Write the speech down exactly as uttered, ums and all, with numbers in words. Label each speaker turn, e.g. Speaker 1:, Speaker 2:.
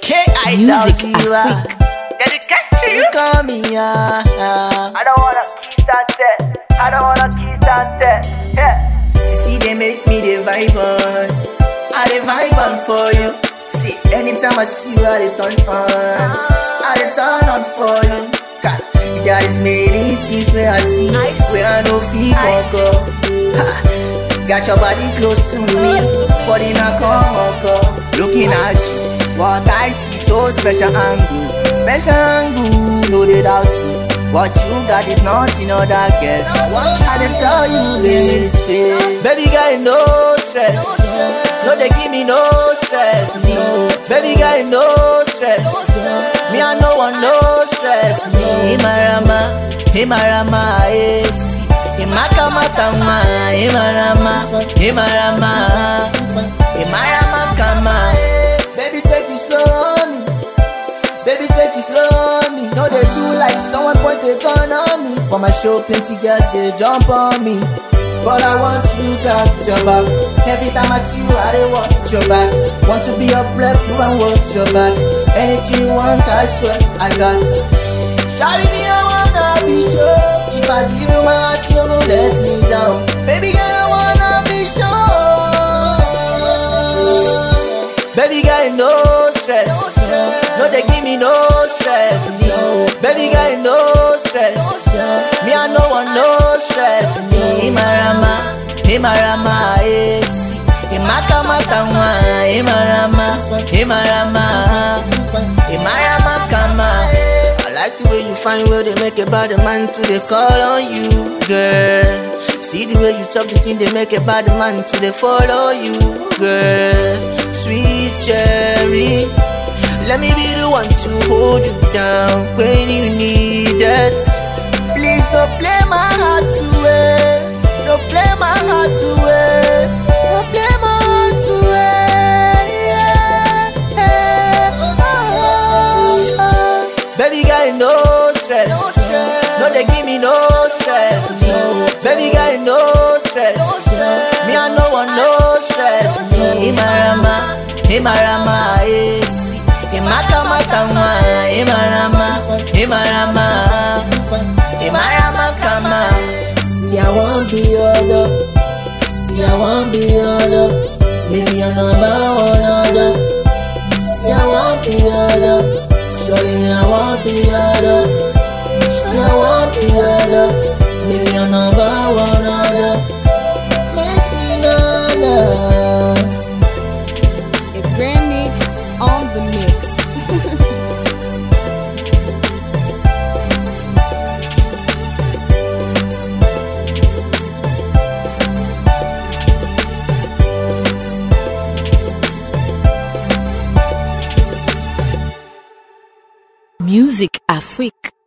Speaker 1: K I
Speaker 2: Music Afrique.
Speaker 1: Dedication you call me, yeah.
Speaker 3: I don't wanna kiss and tell. I don't wanna kiss and tell. Yeah.
Speaker 1: See, they make me the vibe on. I the vibe on for you. See, anytime I see you, I the turn on. I the turn on for you. God, that is many things where I see, where I know feel conquer. Got your body close to me, body not come on. Looking at you, what I see so special angle, special angle, no they doubt me. What you got is nothing other guess. I didn't tell you, baby, this space. Baby girl, no stress. No, they give me no stress. Baby girl, no stress. Me, I no one, no stress. Himarama, Himarama, yes. Himakamatama, Himarama, Himarama, Himarama, kama. Baby, take it slow on me. Baby, take it slow on me. No, they do like someone point a gun on me. For my show, plenty girls, they jump on me. But I want you got your back. Every time I see you, I dey watch your back. Want to be your breakthrough and watch your back. Anything you want, I swear, I got. Shawty me, I wanna be sure. If I give you my heart, you don't let me down. Baby girl, I wanna be sure. Baby girl, no stress. No, they give me no stress. Baby girl, no stress. Me, I no want no stress. Himarama, Himarama, yes. Himakamatama, Himarama, Himarama, Himarama, kama. I like the way you find where they make a bad man to they call on you, girl. See the way you talk, the thing they make a bad man to they follow you, girl. Sweet cherry, let me be the one to hold you down when you need it. Please don't play my heart away. Don't play my heart away. Don't play my heart away. Yeah, yeah. Oh, oh, oh. Baby girl, no stress. No, they give me no stress. Baby girl, no stress. Me, I no want no stress. Himarama, Himarama, yes. Himakamatama, Himarama, Himarama, Himarama, kama. See, I won't be your love. See, I won't be your love. Maybe you're number one other. See, I won't be your love. Sorry, me, I won't be your love. See, I won't be your love. Maybe you're number one other. Make me know now.
Speaker 2: It's Grand Mix on the mix. Music Afrique.